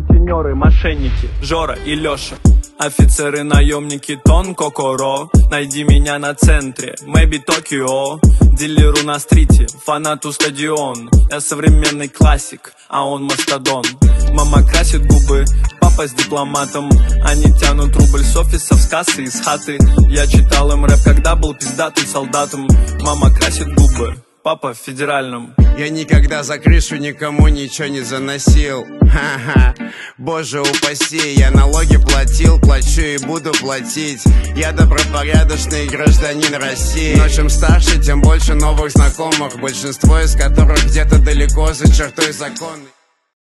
сутенеры, мошенники, Жора и Леша. Офицеры, наемники, Тон, Кокоро. Найди меня на центре, Мэби Токио. Дилеру на стрите, фанату стадион. Я современный классик, а он мастодон. Мама красит губы, папа с дипломатом. Они тянут рубль с офисов, с кассы, из хаты. Я читал им рэп, когда был пиздатым солдатом. Мама красит губы, папа в федеральном. Я никогда за крышу никому ничего не заносил. Ха-ха, боже упаси. Я налоги платил, плачу и буду платить. Я добропорядочный гражданин России. Но чем старше, тем больше новых знакомых, большинство из которых где-то далеко за чертой закона.